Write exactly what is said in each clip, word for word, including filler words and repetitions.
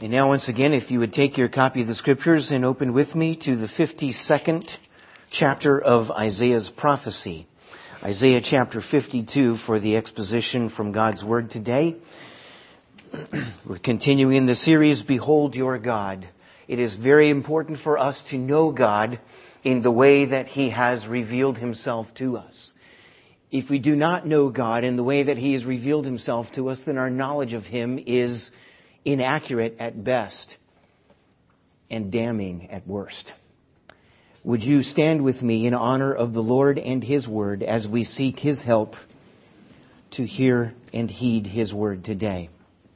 And now once again, if you would take your copy of the Scriptures and open with me to the fifty-second chapter of Isaiah's prophecy. Isaiah chapter fifty-two for the exposition from God's Word today. We're continuing the series, Behold Your God. It is very important for us to know God in the way that He has revealed Himself to us. If we do not know God in the way that He has revealed Himself to us, then our knowledge of Him is inaccurate at best and damning at worst. Would you stand with me in honor of the Lord and His Word as we seek His help to hear and heed His Word today?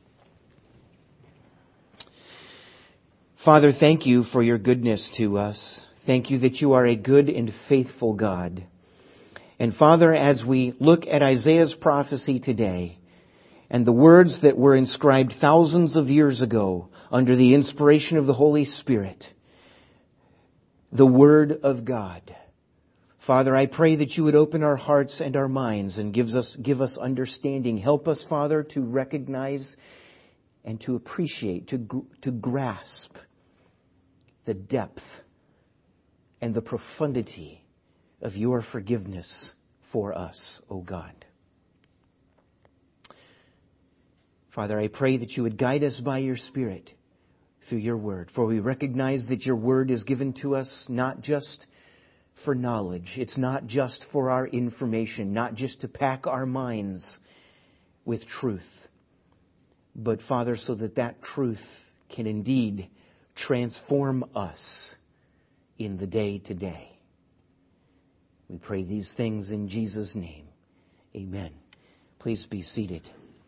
Father, thank you for your goodness to us. Thank you that you are a good and faithful God. And Father, as we look at Isaiah's prophecy today, and the words that were inscribed thousands of years ago under the inspiration of the Holy Spirit, the Word of God. Father, I pray that you would open our hearts and our minds and gives us, give us understanding. Help us, Father, to recognize and to appreciate, to, to grasp the depth and the profundity of your forgiveness for us, O God. Father, I pray that you would guide us by your Spirit through your Word. For we recognize that your Word is given to us not just for knowledge. It's not just for our information, not just to pack our minds with truth. But Father, so that that truth can indeed transform us in the day to day. We pray these things in Jesus' name. Amen. Please be seated.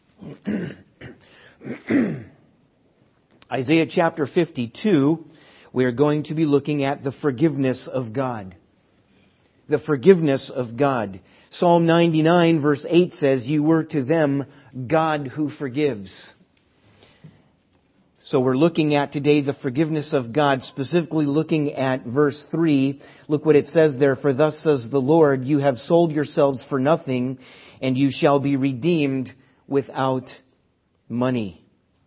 Isaiah chapter fifty-two, we are going to be looking at the forgiveness of God. The forgiveness of God. Psalm ninety-nine verse eight says, "You were to them God who forgives." So we're looking at today the forgiveness of God, specifically looking at verse three. Look what it says there. "For thus says the Lord, you have sold yourselves for nothing, and you shall be redeemed without money."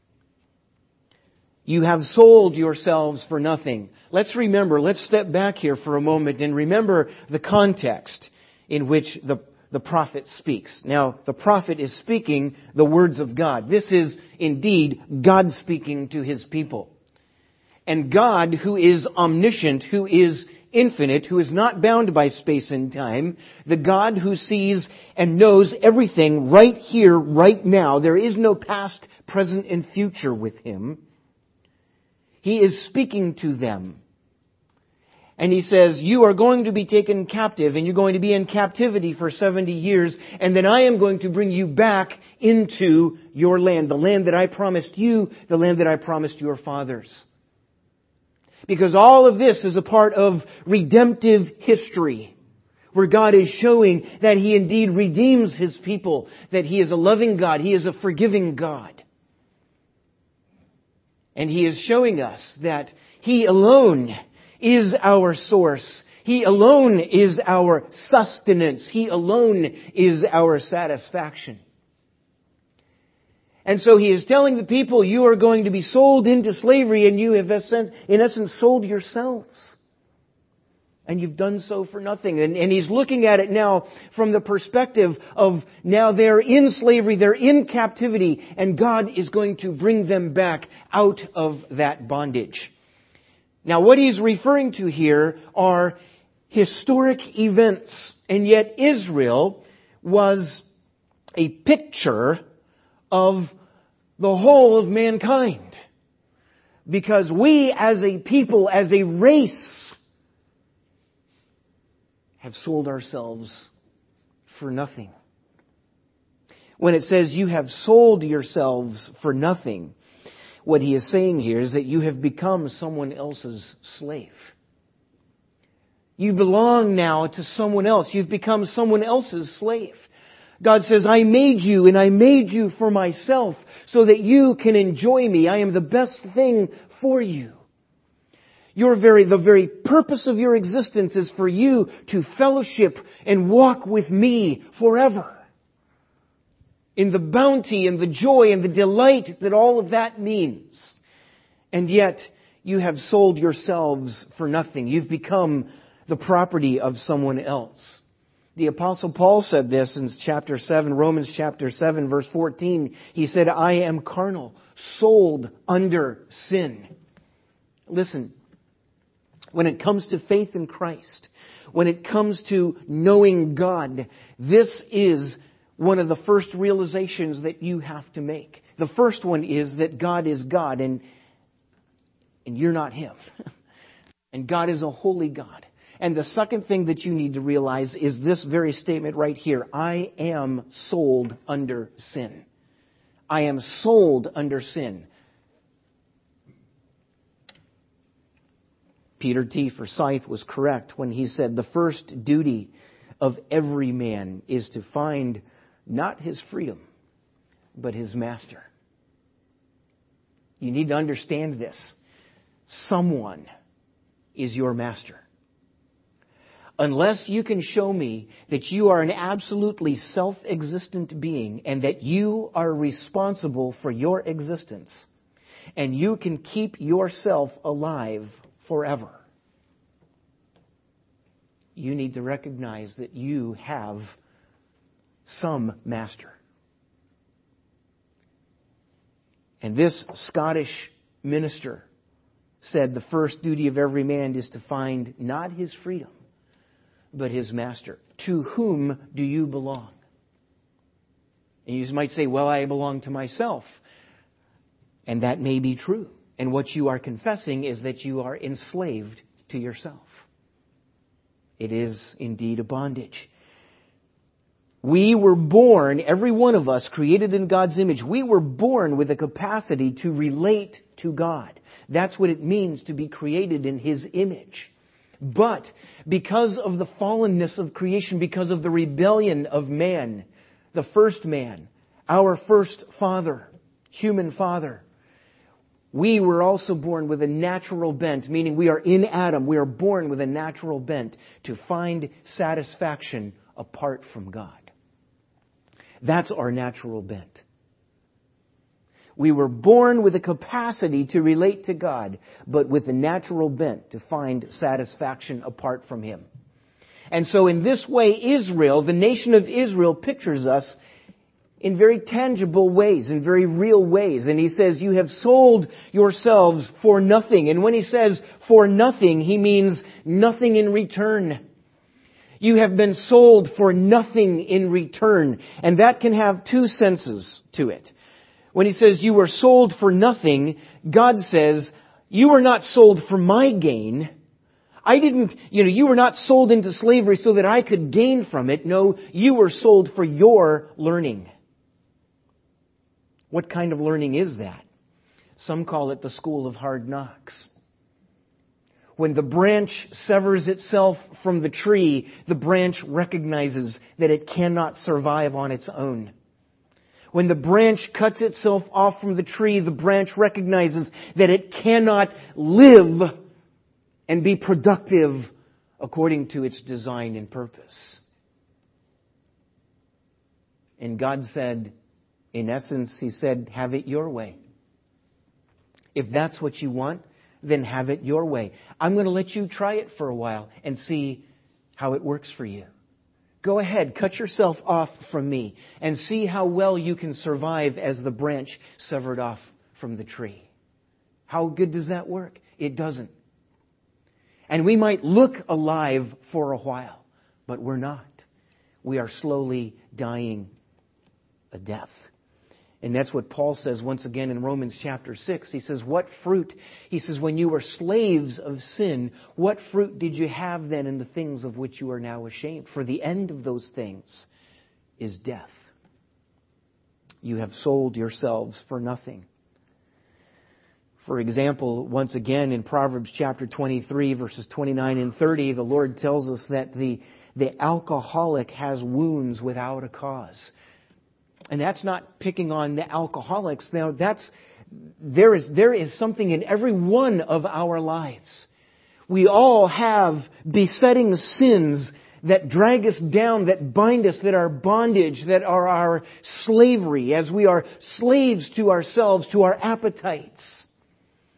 You have sold yourselves for nothing. Let's remember, let's step back here for a moment and remember the context in which the, the prophet speaks. Now, the prophet is speaking the words of God. This is indeed God speaking to His people. And God, who is omniscient, who is infinite, who is not bound by space and time, the God who sees and knows everything right here, right now. There is no past, present, and future with Him. He is speaking to them. And He says, you are going to be taken captive, and you're going to be in captivity for seventy years, and then I am going to bring you back into your land, the land that I promised you, the land that I promised your fathers. Because all of this is a part of redemptive history, where God is showing that He indeed redeems His people, that He is a loving God, He is a forgiving God. And He is showing us that He alone is our source. He alone is our sustenance. He alone is our satisfaction. And so He is telling the people, you are going to be sold into slavery, and you have in essence sold yourselves. And you've done so for nothing. And, and He's looking at it now from the perspective of now they're in slavery, they're in captivity, and God is going to bring them back out of that bondage. Now what He's referring to here are historic events. And yet Israel was a picture of the whole of mankind. Because we as a people, as a race, have sold ourselves for nothing. When it says you have sold yourselves for nothing, what He is saying here is that you have become someone else's slave. You belong now to someone else. You've become someone else's slave. God says, I made you and I made you for myself so that you can enjoy me. I am the best thing for you. Your very, the very purpose of your existence is for you to fellowship and walk with me forever. In the bounty and the joy and the delight that all of that means. And yet, you have sold yourselves for nothing. You've become the property of someone else. The Apostle Paul said this in chapter seven, Romans chapter seven, verse fourteen. He said, I am carnal, sold under sin. Listen, when it comes to faith in Christ, when it comes to knowing God, this is one of the first realizations that you have to make. The first one is that God is God and, and you're not Him. And God is a holy God. And the second thing that you need to realize is this very statement right here. I am sold under sin. I am sold under sin. Peter T. Forsyth was correct when he said the first duty of every man is to find not his freedom, but his master. You need to understand this. Someone is your master. Unless you can show me that you are an absolutely self-existent being and that you are responsible for your existence and you can keep yourself alive forever, you need to recognize that you have some master. And this Scottish minister said the first duty of every man is to find not his freedom, but his master. To whom do you belong? And you might say, well, I belong to myself. And that may be true. And what you are confessing is that you are enslaved to yourself. It is indeed a bondage. We were born, every one of us created in God's image, we were born with a capacity to relate to God. That's what it means to be created in His image. But because of the fallenness of creation, because of the rebellion of man, the first man, our first father, human father, we were also born with a natural bent, meaning we are in Adam. We are born with a natural bent to find satisfaction apart from God. That's our natural bent. We were born with a capacity to relate to God, but with a natural bent to find satisfaction apart from Him. And so in this way, Israel, the nation of Israel, pictures us in very tangible ways, in very real ways. And he says, you have sold yourselves for nothing. And when he says for nothing, he means nothing in return. You have been sold for nothing in return. And that can have two senses to it. When he says you were sold for nothing, God says, you were not sold for my gain. I didn't, you know, you were not sold into slavery so that I could gain from it. No, you were sold for your learning. What kind of learning is that? Some call it the school of hard knocks. When the branch severs itself from the tree, the branch recognizes that it cannot survive on its own. When the branch cuts itself off from the tree, the branch recognizes that it cannot live and be productive according to its design and purpose. And God said, in essence, He said, have it your way. If that's what you want, then have it your way. I'm going to let you try it for a while and see how it works for you. Go ahead, cut yourself off from me and see how well you can survive as the branch severed off from the tree. How good does that work? It doesn't. And we might look alive for a while, but we're not. We are slowly dying a death. And that's what Paul says once again in Romans chapter six. He says, what fruit? He says, when you were slaves of sin, what fruit did you have then in the things of which you are now ashamed? For the end of those things is death. You have sold yourselves for nothing. For example, once again in Proverbs chapter twenty-three, verses twenty-nine and thirty, the Lord tells us that the, the alcoholic has wounds without a cause. And that's not picking on the alcoholics. Now, that's there is there is something in every one of our lives. We all have besetting sins that drag us down, that bind us, that are bondage, that are our slavery, as we are slaves to ourselves, to our appetites.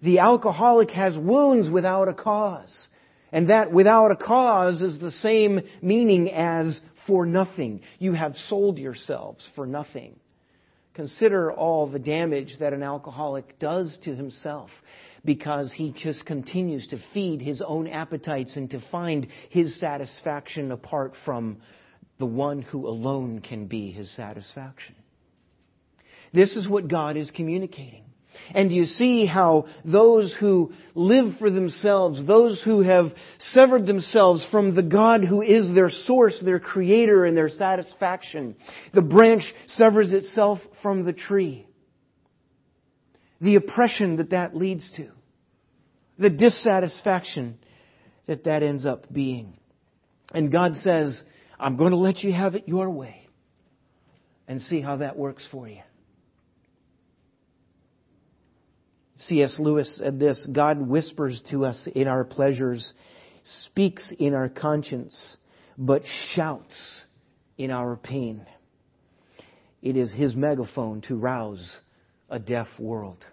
The alcoholic has wounds without a cause. And that without a cause is the same meaning as for nothing. You have sold yourselves for nothing. Consider all the damage that an alcoholic does to himself because he just continues to feed his own appetites and to find his satisfaction apart from the one who alone can be his satisfaction. This is what God is communicating. And you see how those who live for themselves, those who have severed themselves from the God who is their source, their creator and their satisfaction, the branch severs itself from the tree. The oppression that that leads to. The dissatisfaction that that ends up being. And God says, I'm going to let you have it your way. And see how that works for you. C S Lewis said this, God whispers to us in our pleasures, speaks in our conscience, but shouts in our pain. It is His megaphone to rouse a deaf world.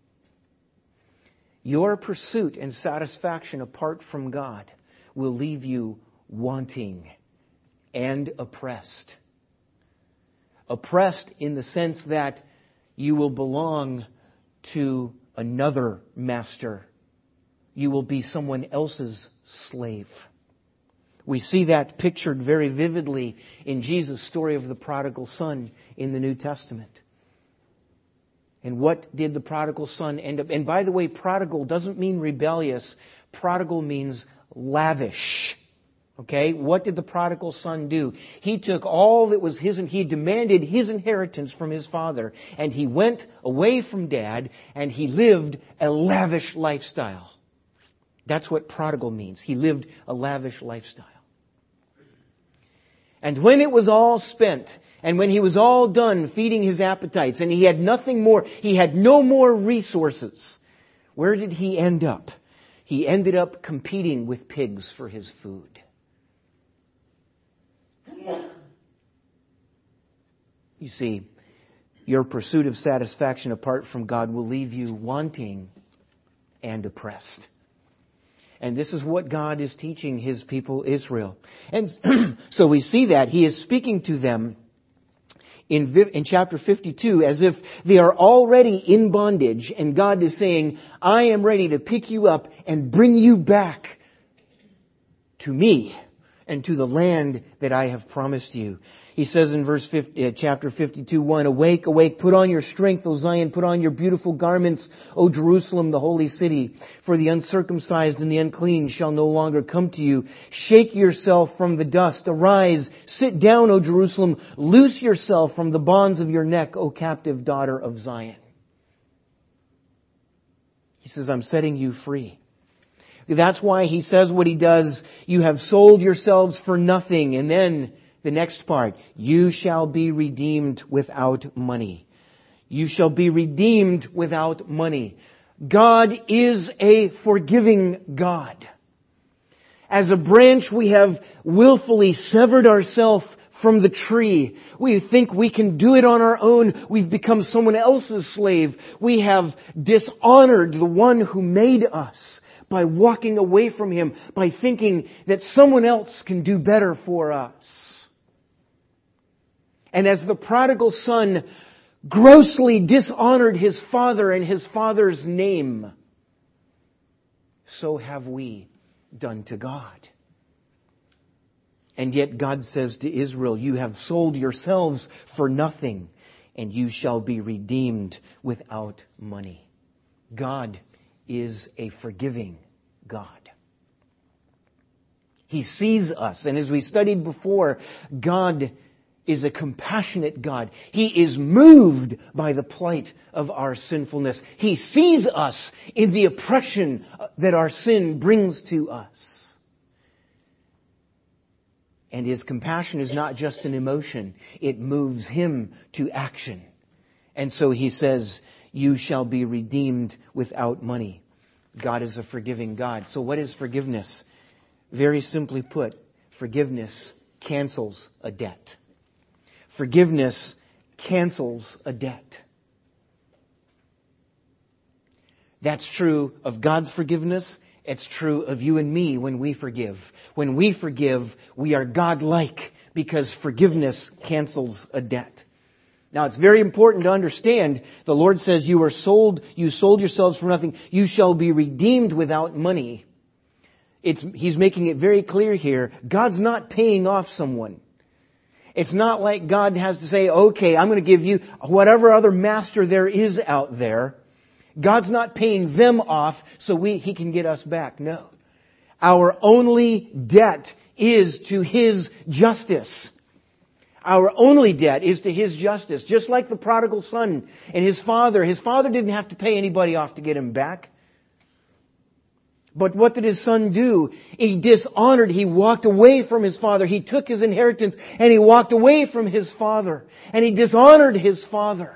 Your pursuit and satisfaction apart from God will leave you wanting and oppressed. Oppressed in the sense that you will belong to another master. You will be someone else's slave. We see that pictured very vividly in Jesus' story of the prodigal son in the New Testament. And what did the prodigal son end up? And by the way, prodigal doesn't mean rebellious. Prodigal means lavish. Okay? What did the prodigal son do? He took all that was his and he demanded his inheritance from his father. And he went away from dad and he lived a lavish lifestyle. That's what prodigal means. He lived a lavish lifestyle. And when it was all spent, and when he was all done feeding his appetites, and he had nothing more, he had no more resources, where did he end up? He ended up competing with pigs for his food. You see, your pursuit of satisfaction apart from God will leave you wanting and oppressed. And this is what God is teaching His people Israel. And so we see that He is speaking to them in, in chapter fifty-two as if they are already in bondage. And God is saying, I am ready to pick you up and bring you back to me and to the land that I have promised you. He says in verse fifty, uh, chapter fifty-two, one, Awake, awake, put on your strength, O Zion, put on your beautiful garments, O Jerusalem, the holy city. For the uncircumcised and the unclean shall no longer come to you. Shake yourself from the dust. Arise, sit down, O Jerusalem. Loose yourself from the bonds of your neck, O captive daughter of Zion. He says, I'm setting you free. That's why He says what He does. You have sold yourselves for nothing. And then the next part, you shall be redeemed without money. You shall be redeemed without money. God is a forgiving God. As a branch, we have willfully severed ourselves from the tree. We think we can do it on our own. We've become someone else's slave. We have dishonored the one who made us by walking away from Him, by thinking that someone else can do better for us. And as the prodigal son grossly dishonored his father and his father's name, so have we done to God. And yet God says to Israel, you have sold yourselves for nothing, and you shall be redeemed without money. God is a forgiving God. He sees us, and as we studied before, God is a compassionate God. He is moved by the plight of our sinfulness. He sees us in the oppression that our sin brings to us. And His compassion is not just an emotion. It moves Him to action. And so He says, you shall be redeemed without money. God is a forgiving God. So what is forgiveness? Very simply put, forgiveness cancels a debt. Forgiveness cancels a debt. That's true of God's forgiveness. It's true of you and me when we forgive. When we forgive, we are God-like because forgiveness cancels a debt. Now, it's very important to understand, the Lord says, you are sold, you sold yourselves for nothing. You shall be redeemed without money. It's, He's making it very clear here. God's not paying off someone. It's not like God has to say, okay, I'm going to give you whatever other master there is out there. God's not paying them off so we, He can get us back. No. Our only debt is to His justice. Our only debt is to His justice. Just like the prodigal son and his father. His father didn't have to pay anybody off to get him back. But what did his son do? He dishonored. He walked away from his father. He took his inheritance and he walked away from his father. And he dishonored his father.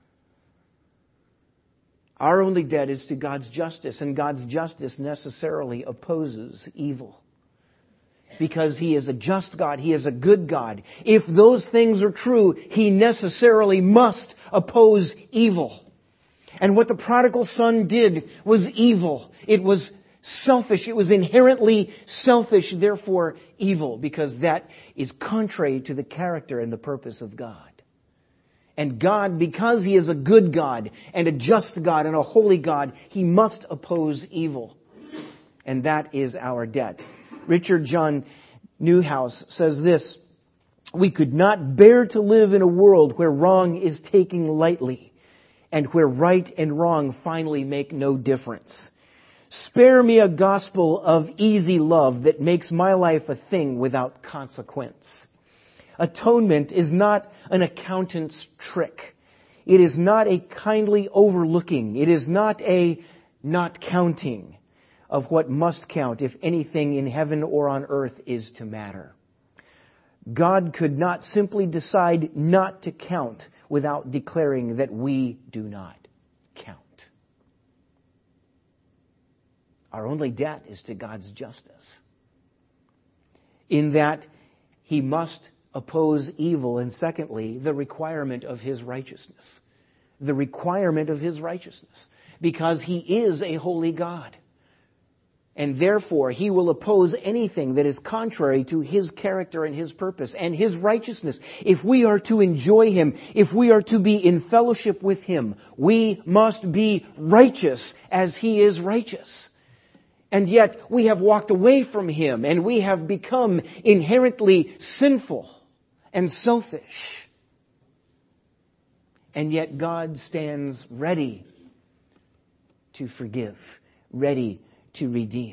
Our only debt is to God's justice. And God's justice necessarily opposes evil. Because He is a just God. He is a good God. If those things are true, He necessarily must oppose evil. And what the prodigal son did was evil. It was selfish. It was inherently selfish, therefore evil, because that is contrary to the character and the purpose of God. And God, because He is a good God and a just God and a holy God, He must oppose evil. And that is our debt. Richard John Newhouse says this: we could not bear to live in a world where wrong is taken lightly and where right and wrong finally make no difference. Spare me a gospel of easy love that makes my life a thing without consequence. Atonement is not an accountant's trick. It is not a kindly overlooking. It is not a not counting of what must count if anything in heaven or on earth is to matter. God could not simply decide not to count without declaring that we do not count. Our only debt is to God's justice. In that He must oppose evil, and secondly, the requirement of His righteousness. The requirement of His righteousness. Because He is a holy God. And therefore, He will oppose anything that is contrary to His character and His purpose and His righteousness. If we are to enjoy Him, if we are to be in fellowship with Him, we must be righteous as He is righteous. And yet, we have walked away from Him and we have become inherently sinful and selfish. And yet, God stands ready to forgive, ready to redeem.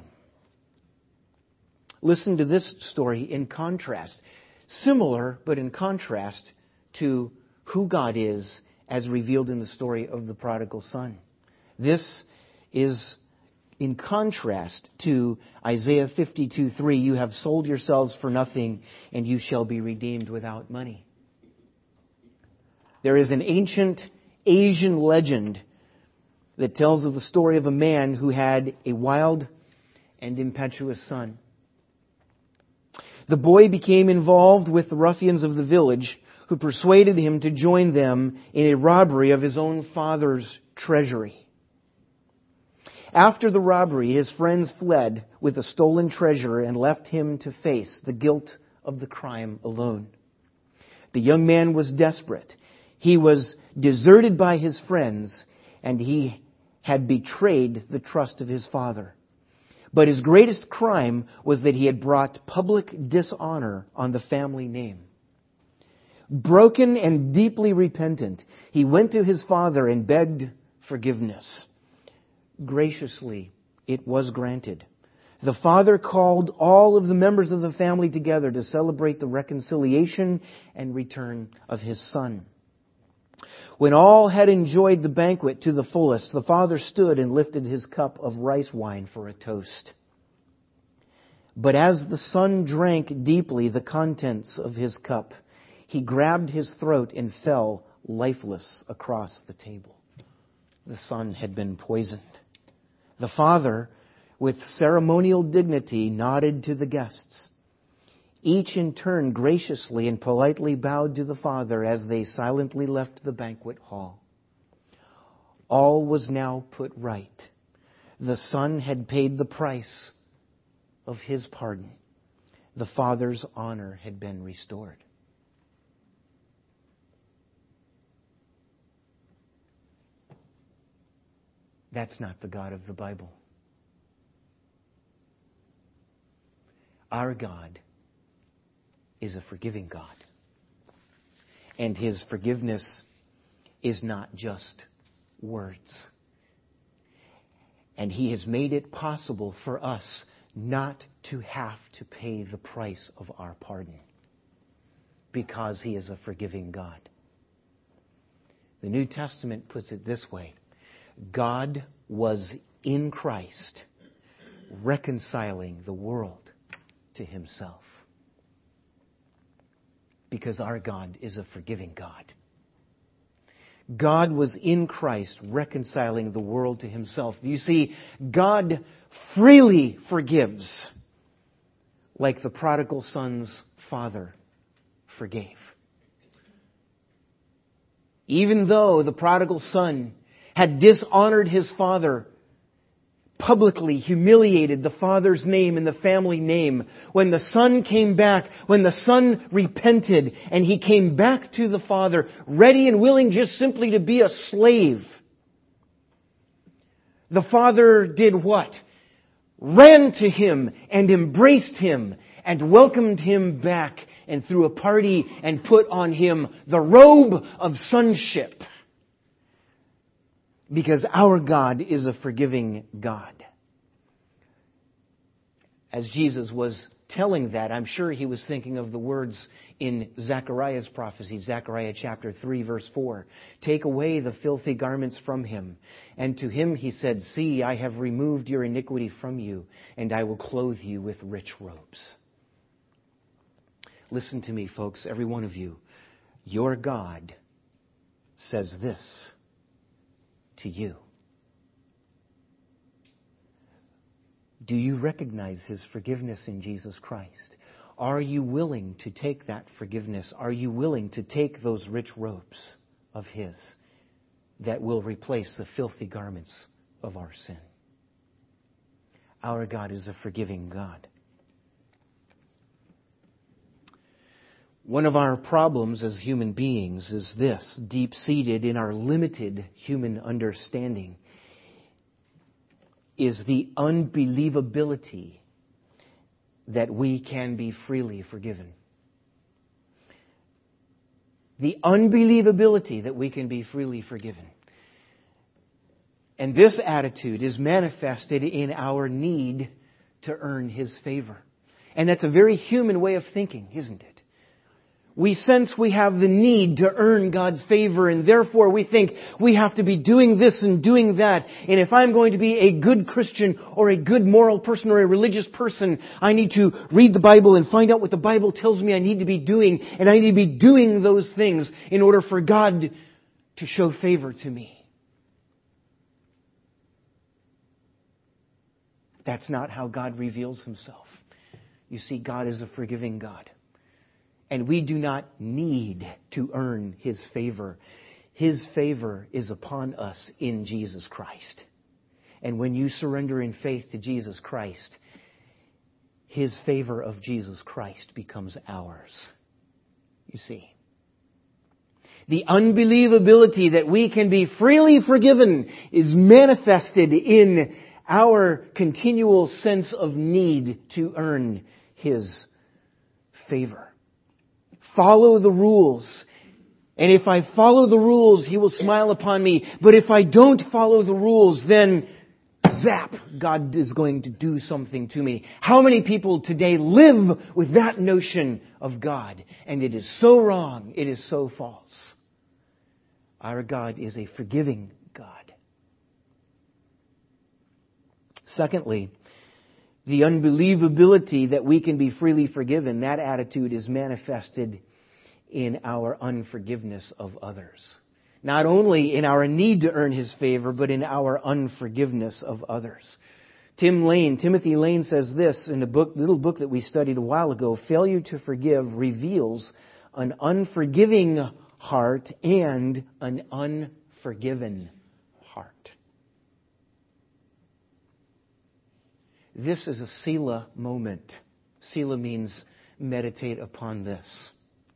Listen to this story in contrast. Similar, but in contrast to who God is as revealed in the story of the prodigal son. This is in contrast to Isaiah fifty-two three. You have sold yourselves for nothing, and you shall be redeemed without money. There is an ancient Asian legend that tells of the story of a man who had a wild and impetuous son. The boy became involved with the ruffians of the village, who persuaded him to join them in a robbery of his own father's treasury. After the robbery, his friends fled with the stolen treasure and left him to face the guilt of the crime alone. The young man was desperate. He was deserted by his friends, and he had betrayed the trust of his father. But his greatest crime was that he had brought public dishonor on the family name. Broken and deeply repentant, he went to his father and begged forgiveness. Graciously, it was granted. The father called all of the members of the family together to celebrate the reconciliation and return of his son. When all had enjoyed the banquet to the fullest, the father stood and lifted his cup of rice wine for a toast. But as the son drank deeply the contents of his cup, he grabbed his throat and fell lifeless across the table. The son had been poisoned. The father, with ceremonial dignity, nodded to the guests. Each in turn graciously and politely bowed to the father as they silently left the banquet hall. All was now put right the Son had paid the price of His pardon. The Father's honor had been restored. That's not the God of the Bible. Our God is a forgiving God. And His forgiveness is not just words. And He has made it possible for us not to have to pay the price of our pardon, because He is a forgiving God. The New Testament puts it this way: God was in Christ reconciling the world to Himself. Because our God is a forgiving God. God was in Christ reconciling the world to Himself. You see, God freely forgives, like the prodigal son's father forgave. Even though the prodigal son had dishonored his father, publicly humiliated the father's name and the family name, when the son came back, when the son repented, and he came back to the father, ready and willing just simply to be a slave, the father did what? Ran to him and embraced him and welcomed him back and threw a party and put on him the robe of sonship. Because our God is a forgiving God. As Jesus was telling that, I'm sure He was thinking of the words in Zechariah's prophecy, Zechariah chapter three, verse four. Take away the filthy garments from him. And to him He said, see, I have removed your iniquity from you, and I will clothe you with rich robes. Listen to me, folks, every one of you. Your God says this to you. Do you recognize His forgiveness in Jesus Christ? Are you willing to take that forgiveness? Are you willing to take those rich robes of His that will replace the filthy garments of our sin? Our God is a forgiving God. One of our problems as human beings is this, deep-seated in our limited human understanding, is the unbelievability that we can be freely forgiven. The unbelievability that we can be freely forgiven. And this attitude is manifested in our need to earn His favor. And that's a very human way of thinking, isn't it? We sense we have the need to earn God's favor, and therefore we think we have to be doing this and doing that. And if I'm going to be a good Christian or a good moral person or a religious person, I need to read the Bible and find out what the Bible tells me I need to be doing. And I need to be doing those things in order for God to show favor to me. That's not how God reveals Himself. You see, God is a forgiving God. And we do not need to earn His favor. His favor is upon us in Jesus Christ. And when you surrender in faith to Jesus Christ, His favor of Jesus Christ becomes ours. You see. The unbelievability that we can be freely forgiven is manifested in our continual sense of need to earn His favor. Follow the rules. And if I follow the rules, He will smile upon me. But if I don't follow the rules, then zap, God is going to do something to me. How many people today live with that notion of God? And it is so wrong. It is so false. Our God is a forgiving God. Secondly, the unbelievability that we can be freely forgiven, that attitude is manifested in our unforgiveness of others. Not only in our need to earn His favor, but in our unforgiveness of others. Tim Lane, Timothy Lane says this in a book, little book that we studied a while ago: failure to forgive reveals an unforgiving heart and an unforgiven heart. This is a Selah moment. Selah means meditate upon this.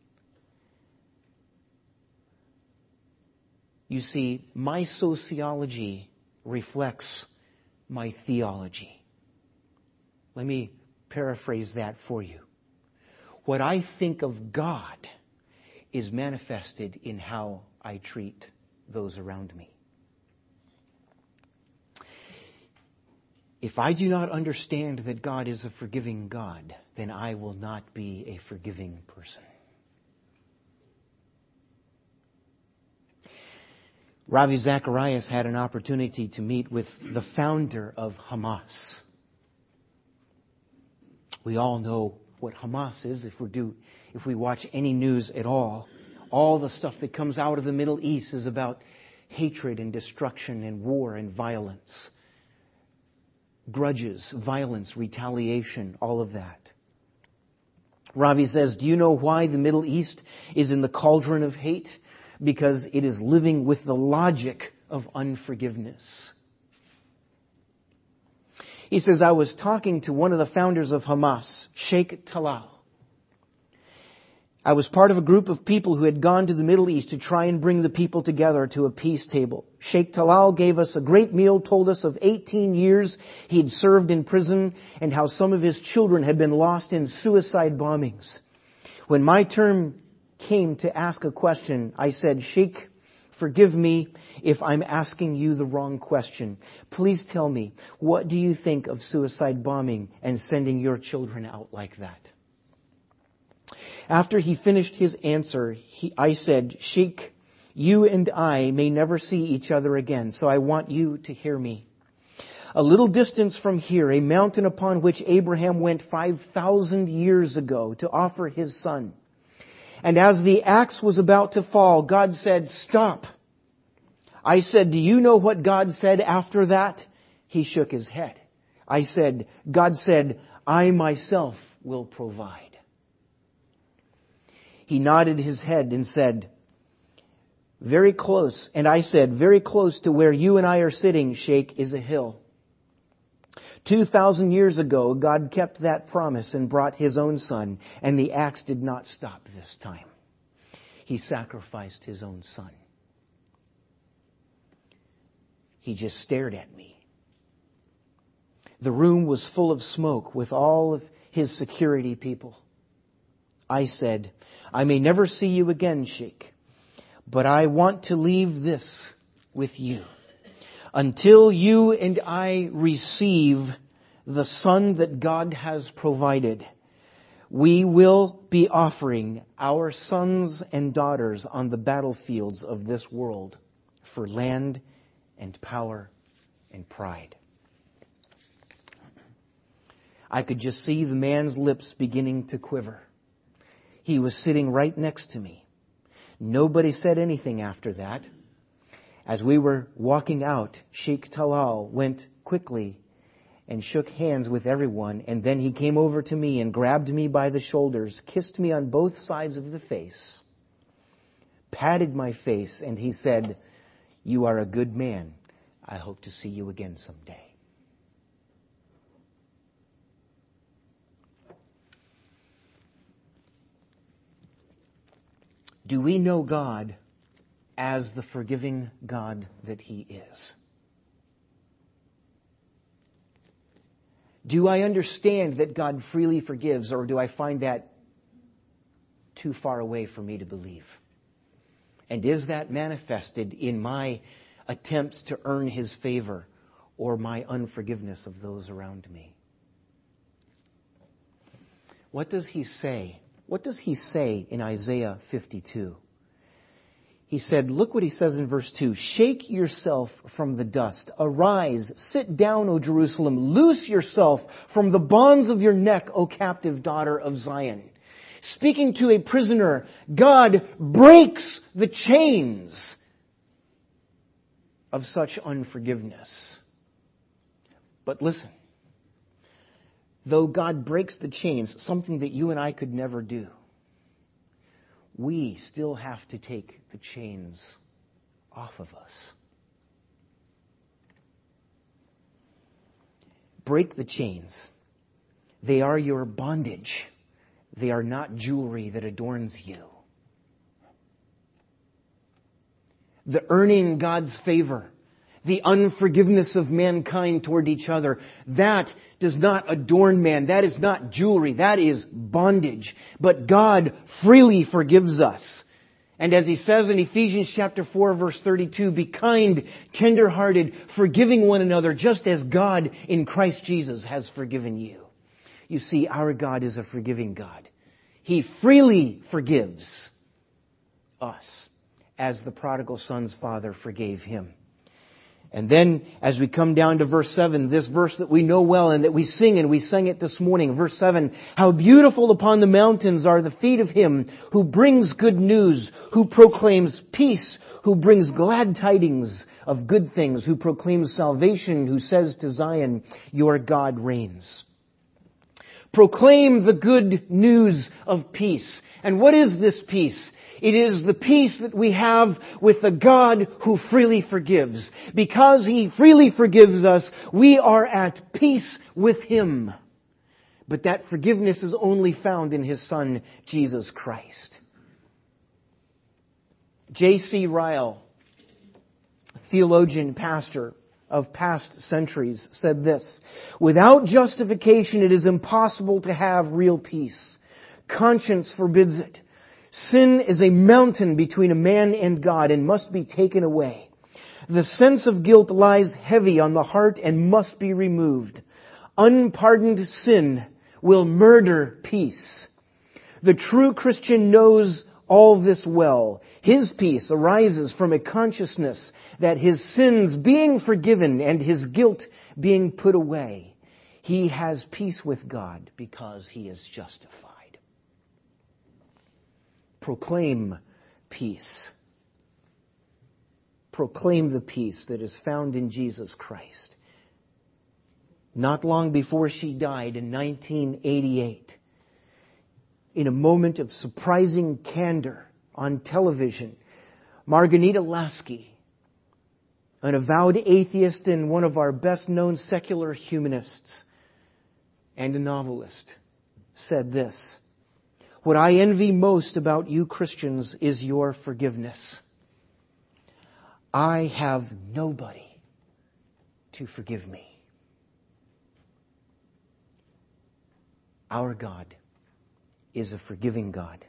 You see, my sociology reflects my theology. Let me paraphrase that for you. What I think of God is manifested in how I treat those around me. If I do not understand that God is a forgiving God, then I will not be a forgiving person. Ravi Zacharias had an opportunity to meet with the founder of Hamas. We all know what Hamas is if we do, if we watch any news at all. All the stuff that comes out of the Middle East is about hatred and destruction and war and violence. Grudges, violence, retaliation, all of that. Ravi says, do you know why the Middle East is in the cauldron of hate? Because it is living with the logic of unforgiveness. He says, I was talking to one of the founders of Hamas, Sheikh Talal. I was part of a group of people who had gone to the Middle East to try and bring the people together to a peace table. Sheikh Talal gave us a great meal, told us of eighteen years he had served in prison and how some of his children had been lost in suicide bombings. When my turn came to ask a question, I said, Sheikh, forgive me if I'm asking you the wrong question. Please tell me, what do you think of suicide bombing and sending your children out like that? After he finished his answer, he, I said, Sheikh, you and I may never see each other again, so I want you to hear me. A little distance from here, a mountain upon which Abraham went five thousand years ago to offer his son. And as the axe was about to fall, God said, stop. I said, do you know what God said after that? He shook his head. I said, God said, I myself will provide. He nodded his head and said, very close. And I said, very close to where you and I are sitting, Sheikh, is a hill. Two thousand years ago, God kept that promise and brought His own Son, and the axe did not stop this time. He sacrificed His own Son. He just stared at me. The room was full of smoke with all of his security people. I said, I may never see you again, Sheikh, but I want to leave this with you. Until you and I receive the Son that God has provided, we will be offering our sons and daughters on the battlefields of this world for land and power and pride. I could just see the man's lips beginning to quiver. He was sitting right next to me. Nobody said anything after that. As we were walking out, Sheikh Talal went quickly and shook hands with everyone, and then he came over to me and grabbed me by the shoulders, kissed me on both sides of the face, patted my face, and he said, you are a good man. I hope to see you again someday. Do we know God as the forgiving God that He is? Do I understand that God freely forgives, or do I find that too far away for me to believe? And is that manifested in my attempts to earn His favor or my unforgiveness of those around me? What does He say? What does He say in Isaiah fifty-two? He said, look what He says in verse two. Shake yourself from the dust. Arise, sit down, O Jerusalem. Loose yourself from the bonds of your neck, O captive daughter of Zion. Speaking to a prisoner, God breaks the chains of such unforgiveness. But listen. Though God breaks the chains, something that you and I could never do, we still have to take the chains off of us. break the chains. They are your bondage. They are not jewelry that adorns you. The earning God's favor, the unforgiveness of mankind toward each other, that does not adorn man. That is not jewelry. That is bondage. But God freely forgives us. And as He says in Ephesians chapter four, verse thirty-two, be kind, tender-hearted, forgiving one another, just as God in Christ Jesus has forgiven you. You see, our God is a forgiving God. He freely forgives us, as the prodigal son's father forgave him. And then, as we come down to verse seven, this verse that we know well and that we sing, and we sang it this morning, verse seven, how beautiful upon the mountains are the feet of Him who brings good news, who proclaims peace, who brings glad tidings of good things, who proclaims salvation, who says to Zion, your God reigns. Proclaim the good news of peace. And what is this peace? It is the peace that we have with the God who freely forgives. Because He freely forgives us, we are at peace with Him. But that forgiveness is only found in His Son, Jesus Christ. J C Ryle, theologian, pastor of past centuries, said this: without justification, it is impossible to have real peace. Conscience forbids it. Sin is a mountain between a man and God and must be taken away. The sense of guilt lies heavy on the heart and must be removed. Unpardoned sin will murder peace. The true Christian knows all this well. His peace arises from a consciousness that his sins being forgiven and his guilt being put away, he has peace with God because he is justified. Proclaim peace. Proclaim the peace that is found in Jesus Christ. Not long before she died in nineteen eighty-eight, in a moment of surprising candor on television, Margarita Lasky, an avowed atheist and one of our best-known secular humanists and a novelist, said this: what I envy most about you Christians is your forgiveness. I have nobody to forgive me. Our God is a forgiving God.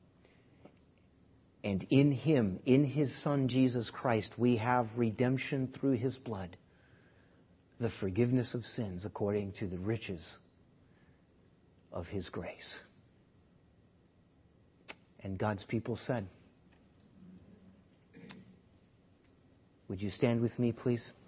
And in Him, in His Son Jesus Christ, we have redemption through His blood, the forgiveness of sins according to the riches of His grace. And God's people said, would you stand with me, please?